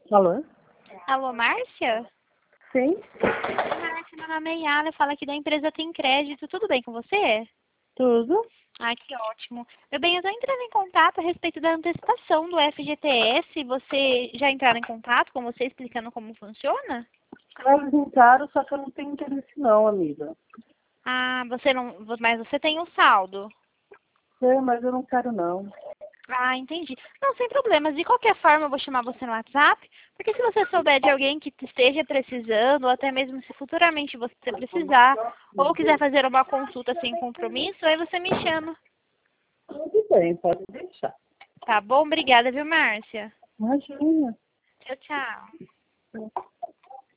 Alô? Alô, Márcia? Sim, Márcia, meu nome é Yara, fala aqui da empresa Tem Crédito. Tudo bem com você? tudo. Ah, que ótimo. Meu bem, eu estou entrando em contato a respeito da antecipação do FGTS. Você já entraram em contato com você explicando como funciona? Eles entraram, só que eu não tenho interesse não, amiga. Ah, você não, mas você tem o saldo. É, mas eu não quero não. Ah, entendi. Não, sem problemas. De qualquer forma, eu vou chamar você no WhatsApp, porque se você souber de alguém que esteja precisando, ou até mesmo se futuramente você precisar, ou quiser fazer uma consulta sem compromisso, aí você me chama. Tudo bem, pode deixar. Tá bom? Obrigada, viu, Márcia? Imagina. Tchau, tchau.